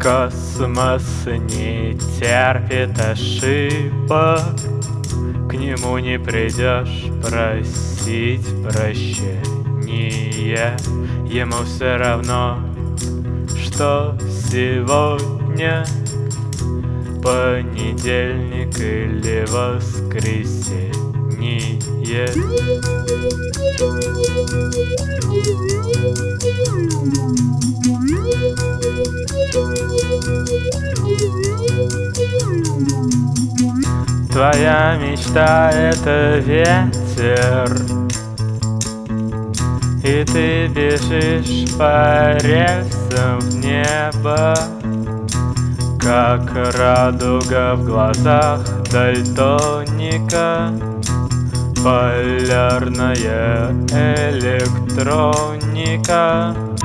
Космос не терпит ошибок, к нему не придешь просить прощения. Ему все равно, что сегодня понедельник или воскресенье. Твоя мечта — это ветер, и ты бежишь по рельсам в небо, как радуга в глазах дальтоника. Полярная электроника.